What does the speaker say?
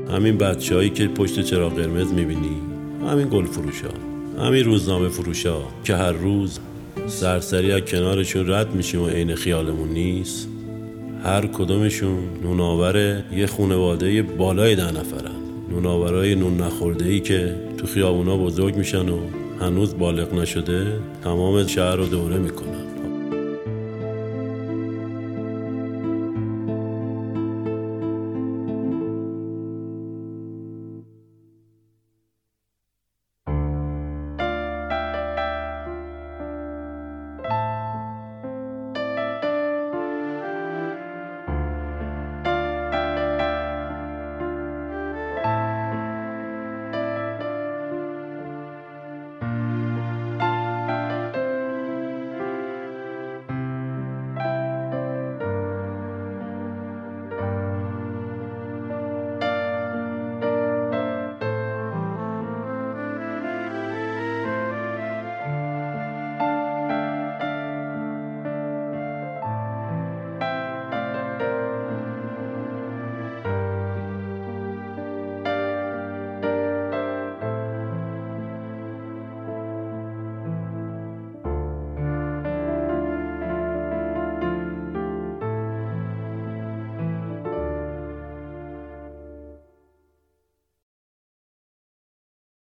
همین بچه‌هایی که پشت چراغ قرمز میبینی، همین گل فروشا، همین روزنامه فروشا که هر روز سرسری از کنارشون رد میشیم و عین خیالمون نیست، هر کدومشون نونآور یه خانواده بالای 10 نفرن. نونآورای نون نخورده‌ای که تو خیابونا بزرگ میشن و هنوز بالغ نشده تمام شهر رو دوره میکنن.